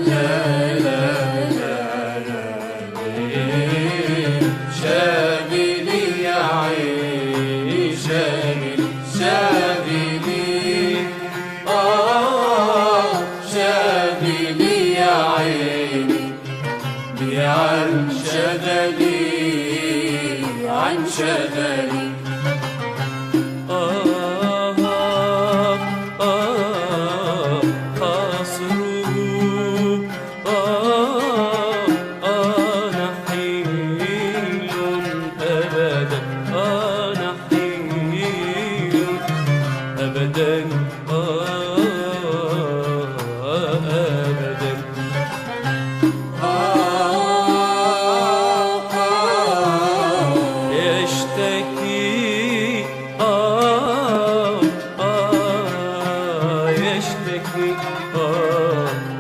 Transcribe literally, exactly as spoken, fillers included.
شاغلي يا عيني شاغلي شاغلي آه شاغلي يا عيني عن شغلي عن شغلي آه آه آه قصره آه آه نحيل أبدا آه نحيل أبدا آه أبدا يشتكي آه آه يشتكي آه